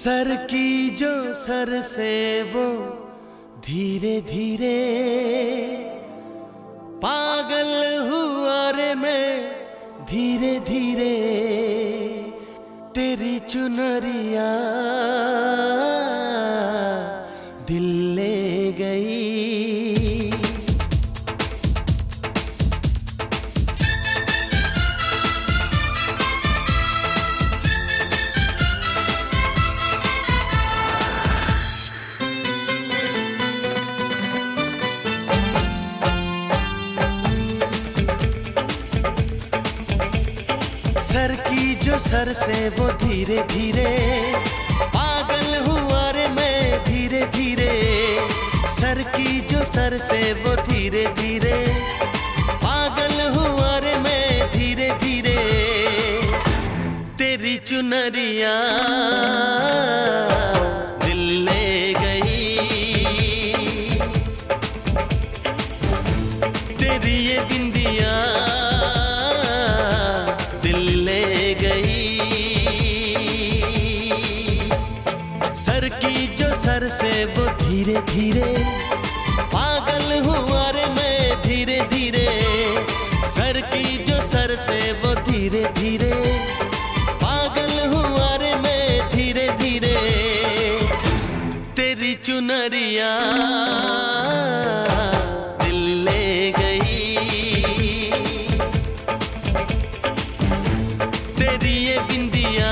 Sir की जो sir से वो धीरे धीरे पागल हुआ रे मैं धीरे धीरे तेरी चुनरिया दिल ले गई। सर की जो सर से वो धीरे धीरे पागल हुआ रे मैं धीरे धीरे। सर की जो सर से वो धीरे धीरे पागल हुआ रे मैं धीरे धीरे तेरी चुनरिया दिल ले गई। तेरी ये बिंदिया सर की जो सर से वो धीरे धीरे पागल हुआ रे मैं धीरे धीरे। सर की जो सर से वो धीरे धीरे पागल हुआ रे मैं धीरे धीरे तेरी चुनरिया दिल ले गई। तेरी ये बिंदिया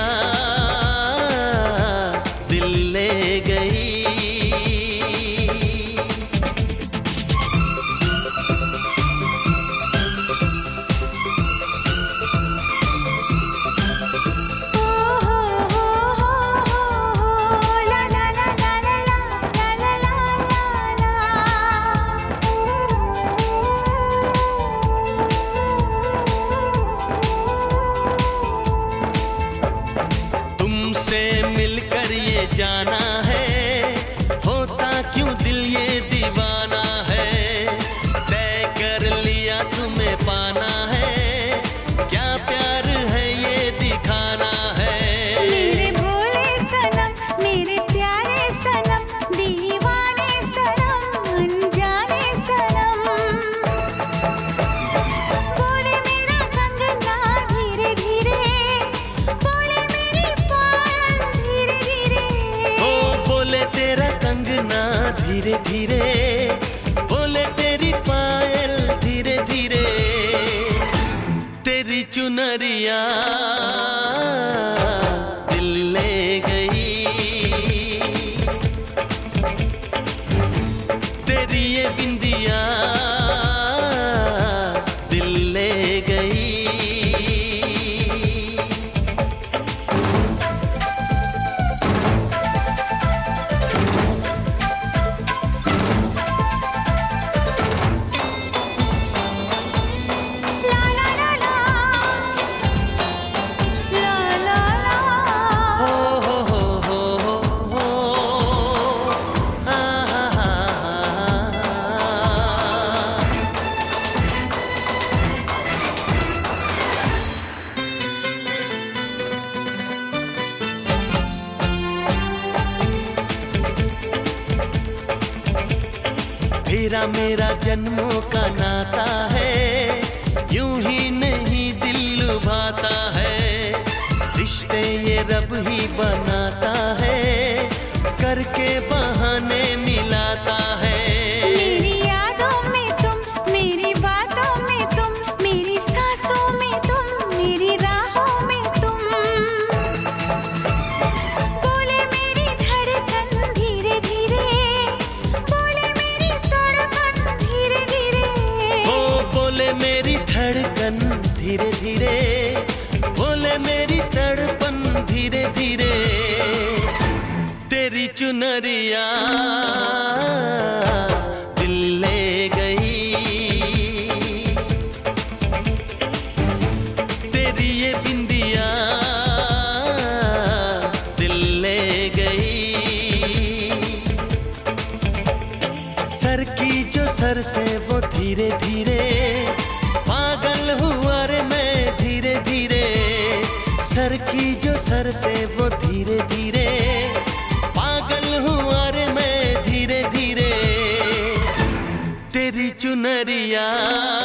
मिलकर ये जाना है होता क्यों दिल ये दीवाना है। तय कर लिया तुम्हें पाना है क्या प्यार है ये दिखाना है। मेरे भोले सनम मेरे प्यारे सनम दीवाने सनम अनजाने सनम। बोले मेरा कंगना धीरे धीरे बोले मेरी पायल धीरे धीरे। ओ बोले तेरा कंगना धीरे धीरे बोले तेरी पायल धीरे धीरे तेरी चुनरिया दिल ले गई। तेरी ये बिंदिया दिल ले गई। तेरा मेरा जन्मों का नाता है यूं ही नहीं दिल लुभाता है। रिश्ते ये रब ही बनाता है करके बहाने मिलाता है। मेरी यादों में तुम मेरी बातों में तुम मेरी सांसों में तुम मेरी राहों में तुम। बोले मेरी धड़कन धीरे धीरे बोले मेरी तड़पन धीरे धीरे। ओ बोले मेरी धड़कन धीरे धीरे बोले मेरी तड़पन धीरे धीरे तेरी चुनरिया दिल ले गई। तेरी ये बिंदिया दिल ले गई। सर की जो सर से वो धीरे धीरे पागल हुआ रे मैं धीरे धीरे। सर की जो सर से वो धीरे धीरे पागल हुआ रे मैं धीरे धीरे तेरी चुनरिया